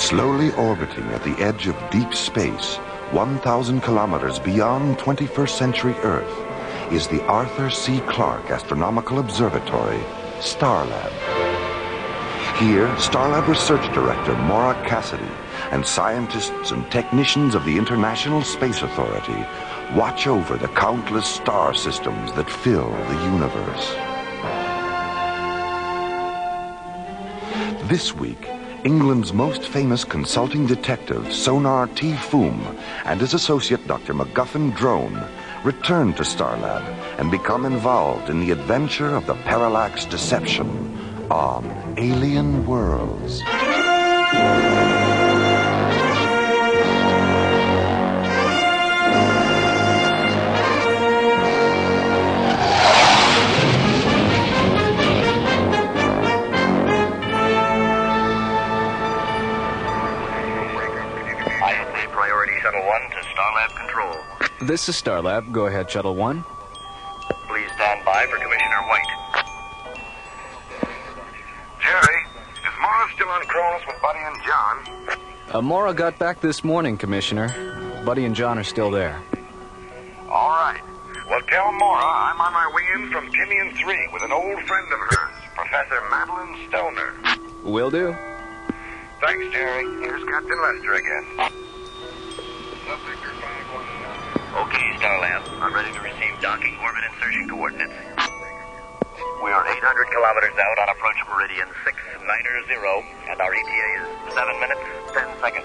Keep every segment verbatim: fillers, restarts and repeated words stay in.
Slowly orbiting at the edge of deep space, one thousand kilometers beyond twenty-first century Earth, is the Arthur C. Clarke Astronomical Observatory, Starlab. Here, Starlab Research Director Maura Cassidy and scientists and technicians of the International Space Authority watch over the countless star systems that fill the universe. This week, England's most famous consulting detective, Sonar T. Foom, and his associate, Doctor MacGuffin Drone, return to Starlab and become involved in the adventure of the Parallax Deception on Alien Worlds. This is Starlab. Go ahead, Shuttle One. Please stand by for Commissioner White. Jerry, is Maura still on Cronus with Buddy and John? Uh, Maura got back this morning, Commissioner. Buddy and John are still there. All right. Well, tell Maura I'm on my way in from Timian three with an old friend of hers, Professor Madeline Stoner. Will do. Thanks, Jerry. Here's Captain Lester again. Okay, Starlab. I'm ready to receive docking orbit insertion coordinates. We are eight hundred kilometers out on approach meridian six ninety, and our E T A is seven minutes, ten seconds.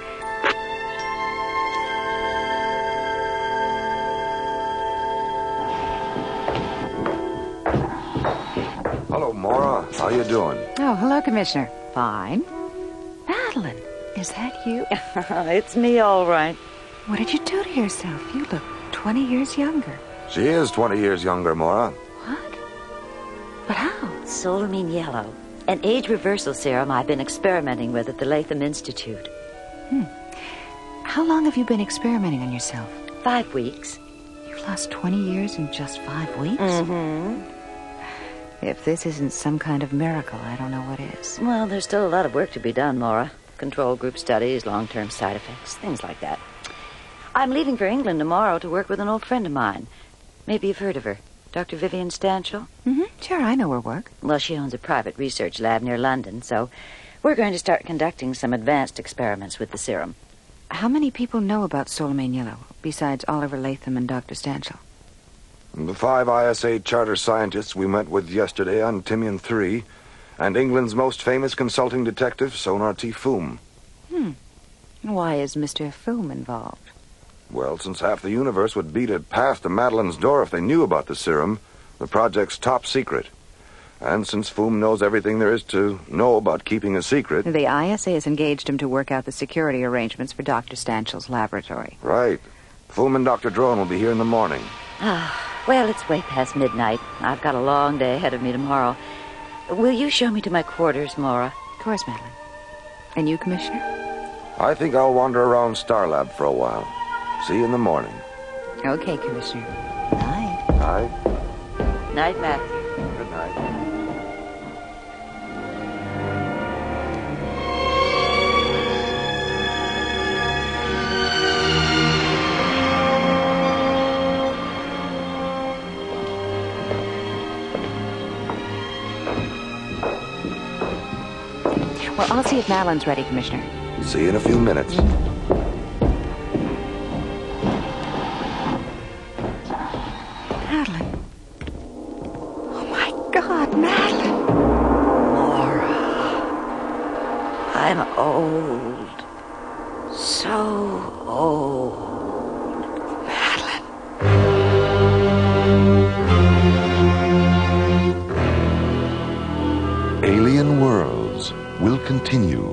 Hello, Maura. How you doing? Oh, hello, Commissioner. Fine. Madeline, is that you? It's me, all right. What did you do to yourself? You look twenty years younger. She is twenty years younger, Maura. What? But how? Solamine Yellow, an age reversal serum I've been experimenting with at the Latham Institute. Hmm. How long have you been experimenting on yourself? Five weeks. You've lost twenty years in just five weeks? Mm-hmm. If this isn't some kind of miracle, I don't know what is. Well, there's still a lot of work to be done, Maura. Control group studies, long-term side effects, things like that. I'm leaving for England tomorrow to work with an old friend of mine. Maybe you've heard of her. Doctor Vivian Stanchel? Mm-hmm. Sure, I know her work. Well, she owns a private research lab near London, so we're going to start conducting some advanced experiments with the serum. How many people know about Solamine Yellow, besides Oliver Latham and Doctor Stanchel? The five I S A charter scientists we met with yesterday on Timian three, and England's most famous consulting detective, Sonar T. Foom. Hmm. Why is Mister Foom involved? Well, since half the universe would beat it past to Madeline's door if they knew about the serum, the project's top secret. And since Foom knows everything there is to know about keeping a secret... The I S A has engaged him to work out the security arrangements for Doctor Stanchel's laboratory. Right. Foom and Doctor Drone will be here in the morning. Ah, well, it's way past midnight. I've got a long day ahead of me tomorrow. Will you show me to my quarters, Maura? Of course, Madeline. And you, Commissioner? I think I'll wander around Starlab for a while. See you in the morning. Okay, Commissioner. Night. Night. Night, Matthew. Good night. Well, I'll see if Madeline's ready, Commissioner. See you in a few minutes. Madeline. Oh, my God, Madeline. Maura. I'm old. So old. Madeline. Alien Worlds will continue.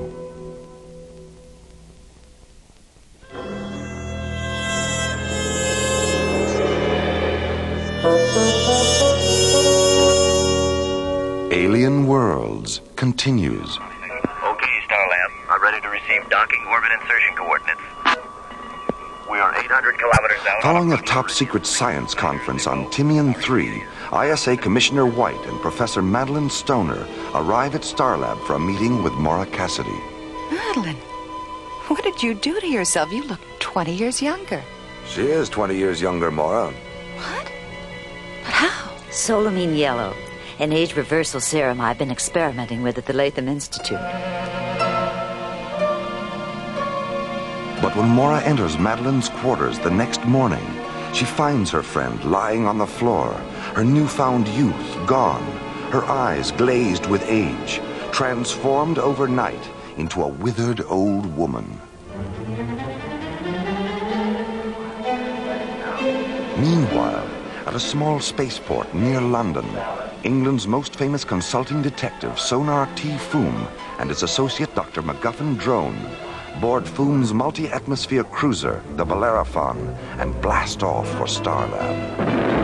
Alien Worlds continues. Okay, Starlab. I'm ready to receive docking orbit insertion coordinates. We are eight hundred kilometers out. Following a top-secret science conference on Timian three, I S A Commissioner White and Professor Madeline Stoner arrive at Starlab for a meeting with Maura Cassidy. Madeline, What did you do to yourself? You look twenty years younger. She is twenty years younger, Mora. What? But how? Solamine Yellow, an age reversal serum I've been experimenting with at the Latham Institute. But when Mora enters Madeline's quarters the next morning, she finds her friend lying on the floor, her newfound youth gone, her eyes glazed with age, transformed overnight into a withered old woman. Meanwhile, at a small spaceport near London, England's most famous consulting detective, Sonar T. Foom, and his associate, Doctor MacGuffin Drone, board Foom's multi-atmosphere cruiser, the Bellerophon, and blast off for Starlab.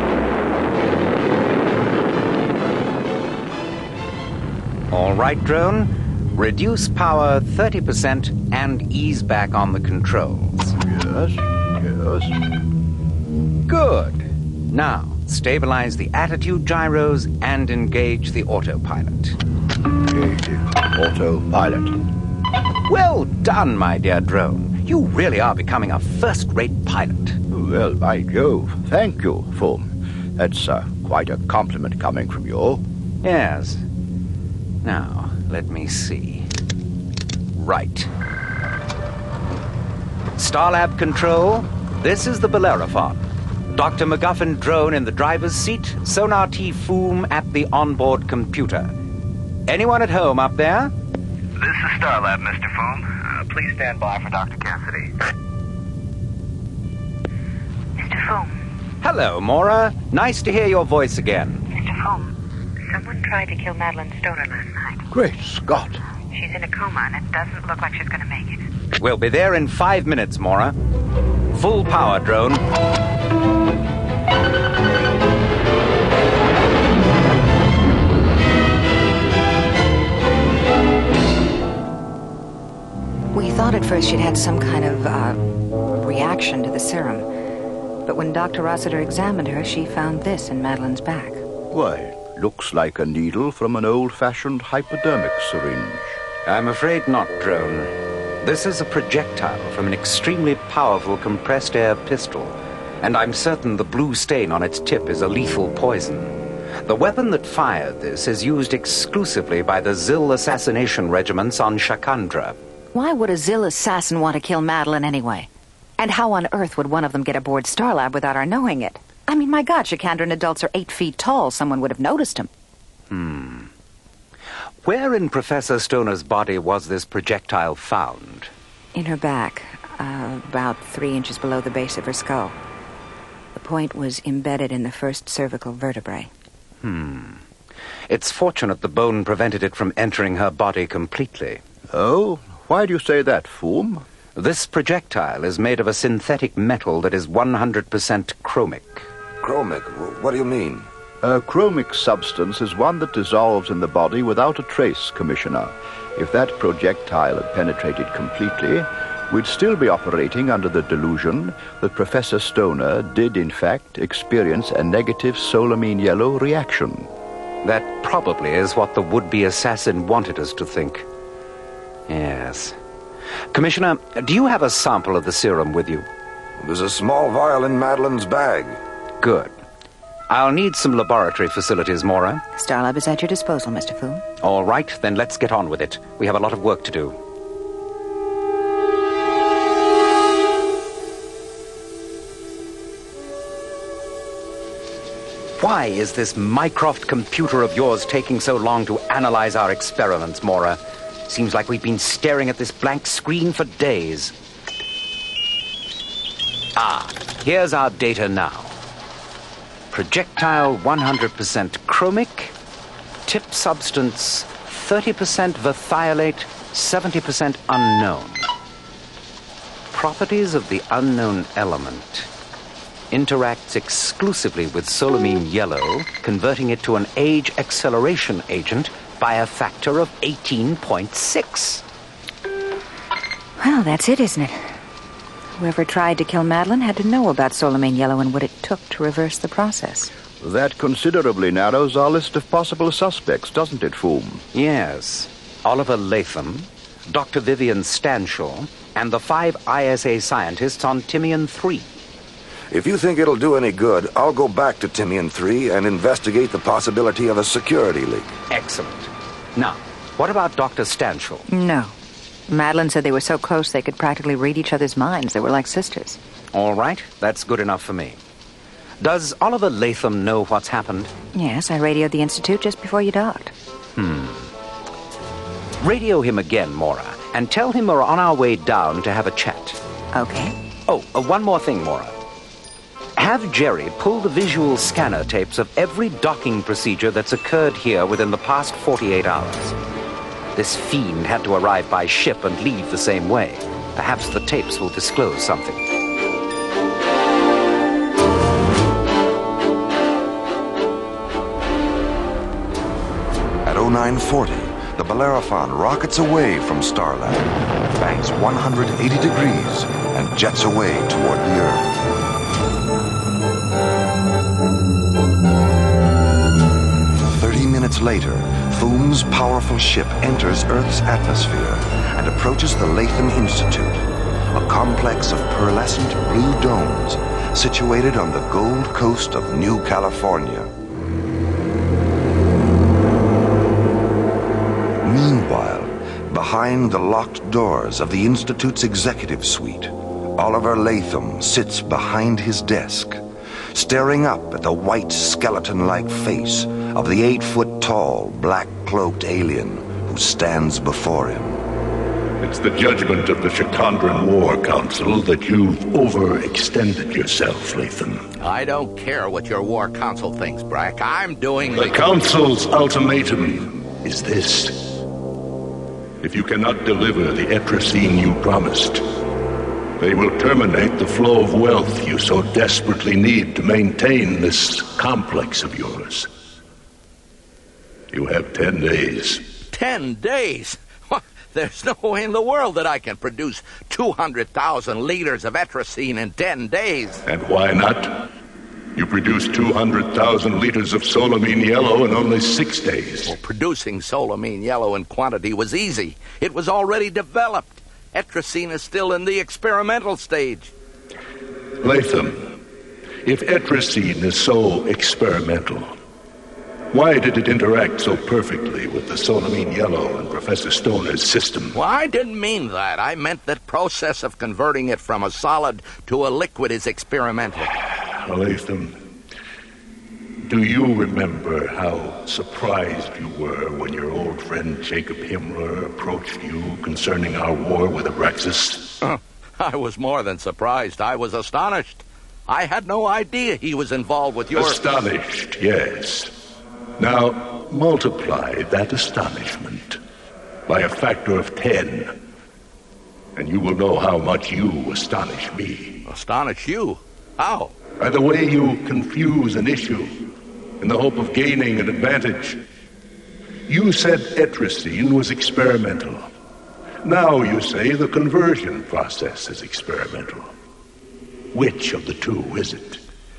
All right, Drone. Reduce power thirty percent and ease back on the controls. Yes, yes. Good. Now, stabilize the attitude gyros and engage the autopilot. Engaging autopilot. Well done, my dear Drone. You really are becoming a first-rate pilot. Well, by Jove, thank you, Foom. That's uh, quite a compliment coming from you. Yes. Now, let me see. Right. Starlab Control, this is the Bellerophon. Doctor MacGuffin Drone in the driver's seat, Sonar T. Foom at the onboard computer. Anyone at home up there? This is Starlab, Mister Foom. Uh, please stand by for Doctor Cassidy. Mister Foom. Hello, Mora. Nice to hear your voice again. Mister Foom, someone tried to kill Madeline Stoner last night. Great Scott. She's in a coma, and it doesn't look like she's going to make it. We'll be there in five minutes, Mora. Full power, Drone. We thought at first she'd had some kind of, uh, reaction to the serum. But when Doctor Rossiter examined her, she found this in Madeline's back. Why, looks like a needle from an old-fashioned hypodermic syringe. I'm afraid not, Drone. This is a projectile from an extremely powerful compressed air pistol, and I'm certain the blue stain on its tip is a lethal poison. The weapon that fired this is used exclusively by the Zill assassination regiments on Shakandra. Why would a Zill assassin want to kill Madeline anyway? And how on earth would one of them get aboard Starlab without our knowing it? I mean, my God, Shakandran adults are eight feet tall. Someone would have noticed him. Hmm. Where in Professor Stoner's body was this projectile found? In her back, uh, about three inches below the base of her skull. The point was embedded in the first cervical vertebrae. Hmm. It's fortunate the bone prevented it from entering her body completely. Oh? Why do you say that, Foom? This projectile is made of a synthetic metal that is one hundred percent chromic. Chromic? What do you mean? A chromic substance is one that dissolves in the body without a trace, Commissioner. If that projectile had penetrated completely, we'd still be operating under the delusion that Professor Stoner did, in fact, experience a negative solamine yellow reaction. That probably is what the would-be assassin wanted us to think. Yes. Commissioner, do you have a sample of the serum with you? There's a small vial in Madeline's bag. Good. I'll need some laboratory facilities, Mora. Starlab is at your disposal, Mister Foom. All right, then let's get on with it. We have a lot of work to do. Why is this Mycroft computer of yours taking so long to analyze our experiments, Mora? Seems like we've been staring at this blank screen for days. Ah, here's our data now. Projectile one hundred percent chromic, tip substance thirty percent verthiolate, seventy percent unknown. Properties of the unknown element. Interacts exclusively with solamine yellow, converting it to an age acceleration agent by a factor of eighteen point six. Well, that's it, isn't it? Whoever tried to kill Madeline had to know about solamine yellow and what it took to reverse the process. That considerably narrows our list of possible suspects, doesn't it, Foom? Yes. Oliver Latham, Doctor Vivian Stanshaw, and the five I S A scientists on Timian three. If you think it'll do any good, I'll go back to Timian three and investigate the possibility of a security leak. Excellent. Now, what about Doctor Stanchel? No. Madeline said they were so close they could practically read each other's minds. They were like sisters. All right, that's good enough for me. Does Oliver Latham know what's happened? Yes, I radioed the Institute just before you docked. Hmm. Radio him again, Mora, and tell him we're on our way down to have a chat. Okay. Oh, uh, one more thing, Mora. Have Jerry pull the visual scanner tapes of every docking procedure that's occurred here within the past forty-eight hours. This fiend had to arrive by ship and leave the same way. Perhaps the tapes will disclose something. At oh nine forty, the Bellerophon rockets away from Starlab, banks one hundred eighty degrees, and jets away toward the Earth. Thirty minutes later, Foom's powerful ship enters Earth's atmosphere and approaches the Latham Institute, a complex of pearlescent blue domes situated on the Gold Coast of New California. Meanwhile, behind the locked doors of the Institute's executive suite, Oliver Latham sits behind his desk, staring up at the white skeleton-like face of the eight-foot-tall, black-cloaked alien who stands before him. It's the judgment of the Shakandran War Council that you've overextended yourself, Latham. I don't care what your War Council thinks, Brack. I'm doing the... The Council's ultimatum is this. If you cannot deliver the Etrusine you promised, they will terminate the flow of wealth you so desperately need to maintain this complex of yours. You have ten days. Ten days? There's no way in the world that I can produce two hundred thousand liters of Etrusine in ten days. And why not? You produced two hundred thousand liters of solamine yellow in only six days. Well, producing solamine yellow in quantity was easy. It was already developed. Etrusine is still in the experimental stage. Latham, if Etrusine is so experimental, why did it interact so perfectly with the solamine yellow in Professor Stoner's system? Well, I didn't mean that. I meant that process of converting it from a solid to a liquid is experimental. Latham, do you remember how surprised you were when your old friend Jacob Himmler approached you concerning our war with Abraxas? Uh, I was more than surprised. I was astonished. I had no idea he was involved with your... Astonished, yes. Now, multiply that astonishment by a factor of ten, and you will know how much you astonish me. Astonish you? How? By the way you confuse an issue in the hope of gaining an advantage. You said Etrusine was experimental. Now you say the conversion process is experimental. Which of the two is it?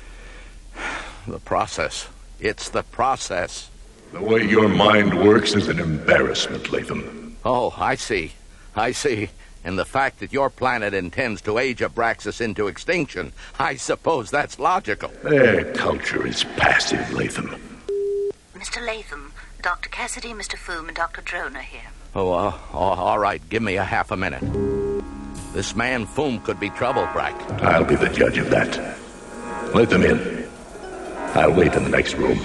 The process. It's the process. The way your mind works is an embarrassment, Latham. Oh, I see. I see. And the fact that your planet intends to age Abraxas into extinction, I suppose that's logical. Their culture is passive, Latham. Mister Latham, Doctor Cassidy, Mister Foom, and Doctor Drone are here. Oh, uh, oh, all right. Give me a half a minute. This man Foom could be trouble, Brack. I'll be the judge of that. Let them in. I'll wait in the next room.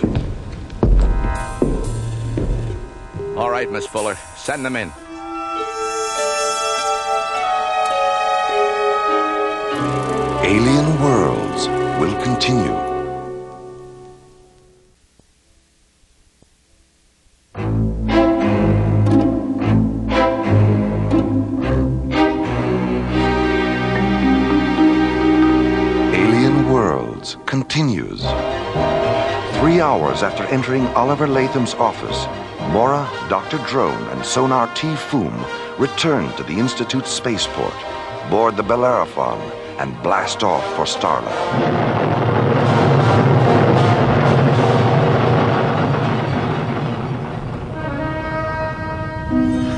All right, Miss Fuller. Send them in. Alien Worlds will continue. Alien Worlds continues. Three hours after entering Oliver Latham's office, Mora, Doctor Drone, and Sonar T. Foom return to the Institute's spaceport, board the Bellerophon, and blast off for Starlab.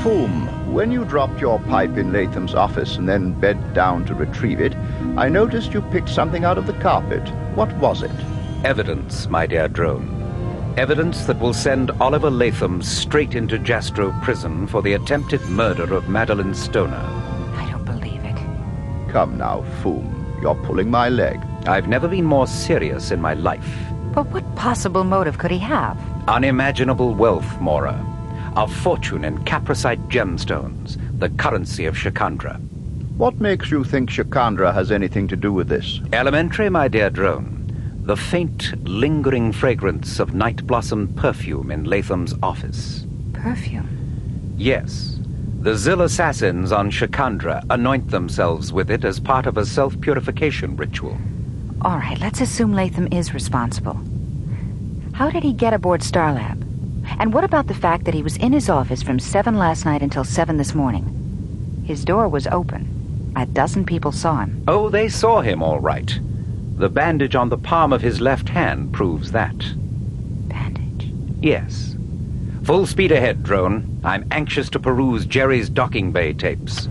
Foom, when you dropped your pipe in Latham's office and then bent down to retrieve it, I noticed you picked something out of the carpet. What was it? Evidence, my dear drone. Evidence that will send Oliver Latham straight into Jastrow prison for the attempted murder of Madeline Stoner. I don't believe it. Come now, Foom. You're pulling my leg. I've never been more serious in my life. But what possible motive could he have? Unimaginable wealth, Mora. A fortune in capricite gemstones, the currency of Shakandra. What makes you think Shakandra has anything to do with this? Elementary, my dear drone. The faint, lingering fragrance of night blossom perfume in Latham's office. Perfume? Yes. The Zil assassins on Shakandra anoint themselves with it as part of a self-purification ritual. All right, let's assume Latham is responsible. How did he get aboard Starlab? And what about the fact that he was in his office from seven last night until seven this morning? His door was open. A dozen people saw him. Oh, they saw him, all right. The bandage on the palm of his left hand proves that. Bandage? Yes. Full speed ahead, drone. I'm anxious to peruse Jerry's docking bay tapes.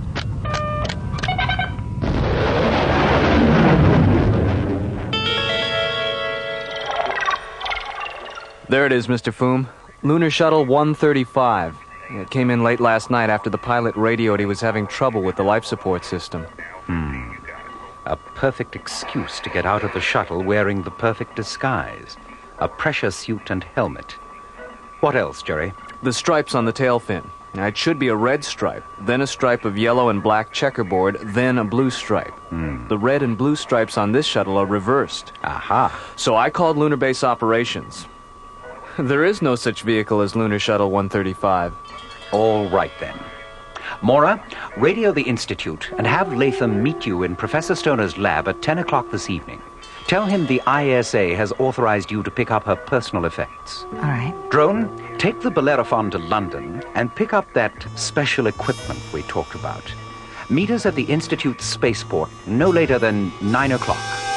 There it is, Mister Foom. Lunar Shuttle one thirty-five. It came in late last night after the pilot radioed he was having trouble with the life support system. Hmm. A perfect excuse to get out of the shuttle wearing the perfect disguise. A pressure suit and helmet. What else, Jerry? The stripes on the tail fin. Now, it should be a red stripe, then a stripe of yellow and black checkerboard, then a blue stripe. Hmm. The red and blue stripes on this shuttle are reversed. Aha. So I called Lunar Base Operations. There is no such vehicle as Lunar Shuttle one thirty-five. All right, then. Mora, radio the Institute and have Latham meet you in Professor Stoner's lab at ten o'clock this evening. Tell him the I S A has authorized you to pick up her personal effects. All right. Drone, take the Bellerophon to London and pick up that special equipment we talked about. Meet us at the Institute's spaceport no later than nine o'clock.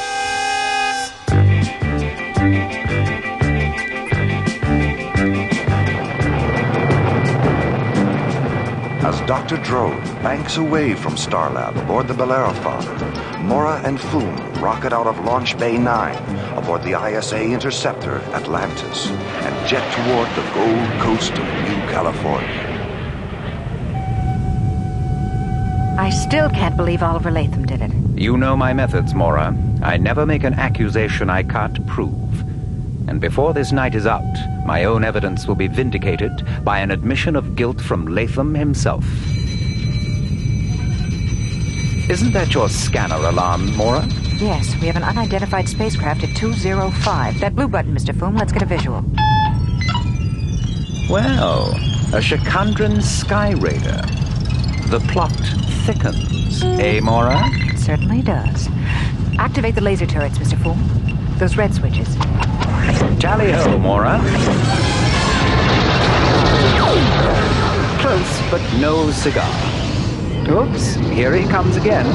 As Doctor Drone banks away from Starlab aboard the Bellerophon, Mora and Foom rocket out of Launch Bay nine aboard the I S A Interceptor Atlantis and jet toward the Gold Coast of New California. I still can't believe Oliver Latham did it. You know my methods, Mora. I never make an accusation I can't prove. And before this night is out, my own evidence will be vindicated by an admission of guilt from Latham himself. Isn't that your scanner alarm, Mora? Yes, we have an unidentified spacecraft at two oh five. That blue button, Mister Foom, let's get a visual. Well, a Shakandran sky raider. The plot thickens, eh, Mora? It certainly does. Activate the laser turrets, Mister Foom. Those red switches. Tally-ho, Mora. Close, but no cigar. Oops, here he comes again.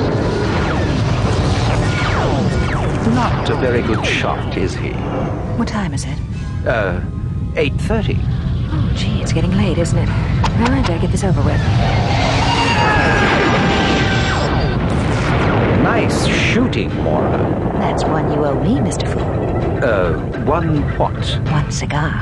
Not a very good shot, is he? What time is it? Uh, eight thirty. Oh, gee, it's getting late, isn't it? Well, I better get this over with. Nice shooting, Mora. That's one you owe me, Mister Foom. Uh, one what? One cigar.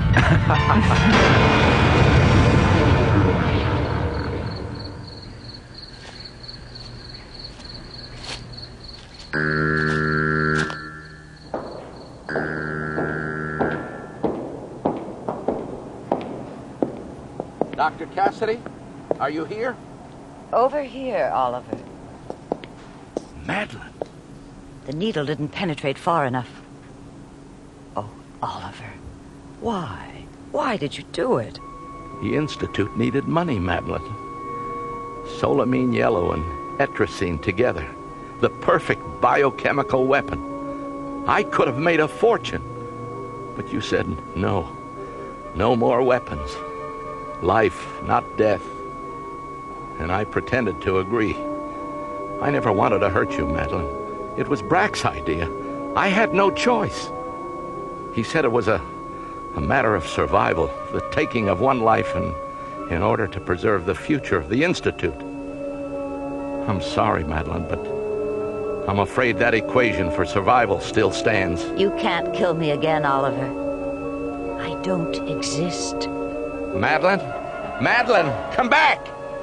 Doctor Cassidy, are you here? Over here, Oliver. Madeline. The needle didn't penetrate far enough. Oh, Oliver. Why? Why did you do it? The Institute needed money, Madeline. Solamine yellow and etrazine together. The perfect biochemical weapon. I could have made a fortune. But you said no. No more weapons. Life, not death. And I pretended to agree. I never wanted to hurt you, Madeline. It was Brack's idea. I had no choice. He said it was a, a matter of survival, the taking of one life and in order to preserve the future of the Institute. I'm sorry, Madeline, but I'm afraid that equation for survival still stands. You can't kill me again, Oliver. I don't exist. Madeline? Madeline, come back!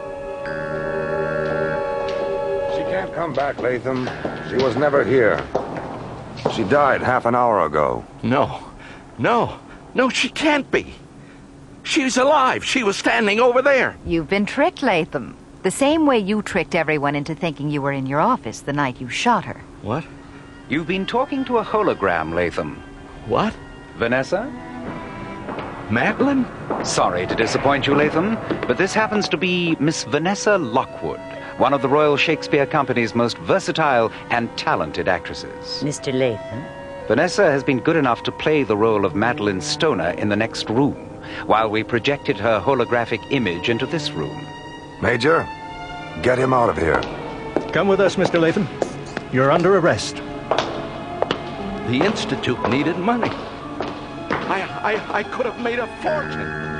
She can't come back, Latham. She was never here. She died half an hour ago. No, no, no, she can't be. She's alive. She was standing over there. You've been tricked, Latham. The same way you tricked everyone into thinking you were in your office the night you shot her. What? You've been talking to a hologram, Latham. What? Vanessa? Madeline? Sorry to disappoint you, Latham, but this happens to be Miss Vanessa Lockwood, one of the Royal Shakespeare Company's most versatile and talented actresses. Mister Latham? Vanessa has been good enough to play the role of Madeline Stoner in the next room, while we projected her holographic image into this room. Major, get him out of here. Come with us, Mister Latham. You're under arrest. The Institute needed money. I, I, I could have made a fortune.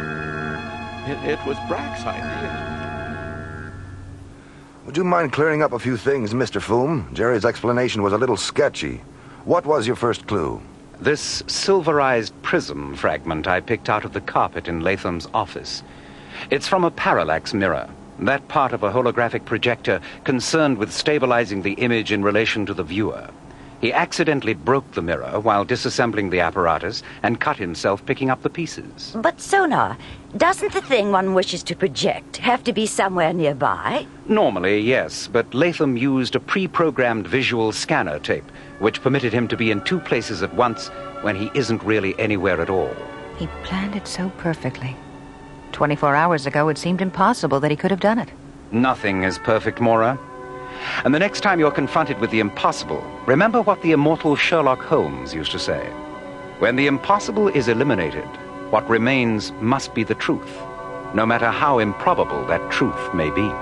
It, it was Brack's idea. Would you mind clearing up a few things, Mister Foom? Jerry's explanation was a little sketchy. What was your first clue? This silverized prism fragment I picked out of the carpet in Latham's office. It's from a parallax mirror, that part of a holographic projector concerned with stabilizing the image in relation to the viewer. He accidentally broke the mirror while disassembling the apparatus and cut himself picking up the pieces. But, Sonar, doesn't the thing one wishes to project have to be somewhere nearby? Normally, yes, but Latham used a pre-programmed visual scanner tape, which permitted him to be in two places at once when he isn't really anywhere at all. He planned it so perfectly. Twenty-four hours ago, it seemed impossible that he could have done it. Nothing is perfect, Maura. And the next time you're confronted with the impossible, remember what the immortal Sherlock Holmes used to say. When the impossible is eliminated, what remains must be the truth, no matter how improbable that truth may be.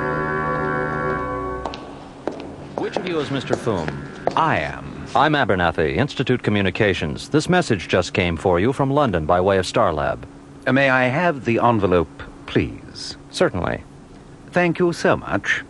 Which of you is Mister Foom? I am. I'm Abernathy, Institute Communications. This message just came for you from London by way of Starlab. Uh, may I have the envelope, please? Certainly. Thank you so much.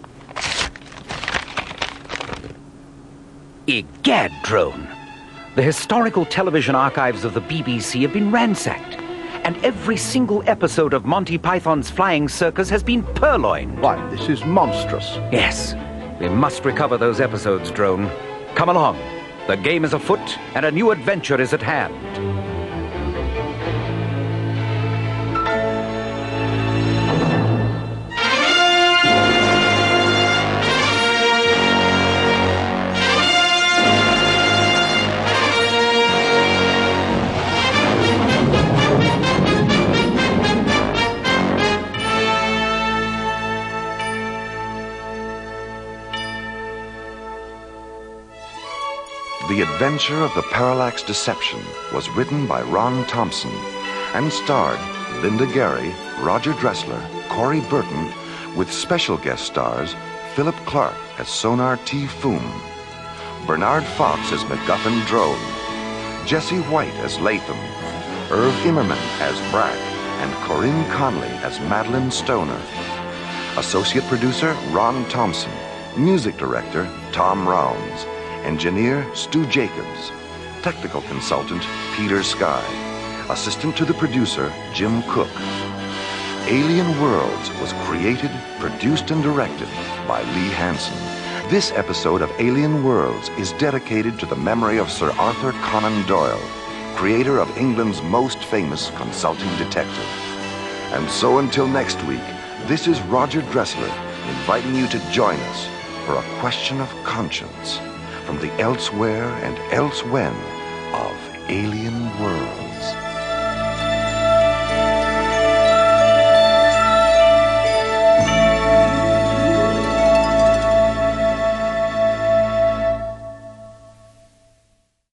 Egad, Drone! The historical television archives of the B B C have been ransacked, and every single episode of Monty Python's Flying Circus has been purloined. Why, this is monstrous. Yes, we must recover those episodes, Drone. Come along. The game is afoot, and a new adventure is at hand. The Adventure of the Parallax Deception was written by Ron Thompson and starred Linda Gary, Roger Dressler, Corey Burton, with special guest stars Philip Clark as Sonar T. Foom, Bernard Fox as MacGuffin Drone, Jesse White as Latham, Irv Immerman as Brack, and Corinne Conley as Madeline Stoner. Associate producer Ron Thompson, music director Tom Rounds, engineer Stu Jacobs, technical consultant Peter Sky, assistant to the producer Jim Cook. Alien Worlds was created, produced, and directed by Lee Hansen. This episode of Alien Worlds is dedicated to the memory of Sir Arthur Conan Doyle, creator of England's most famous consulting detective. And so until next week, this is Roger Dressler inviting you to join us for a question of conscience from the elsewhere and elsewhen of Alien Worlds.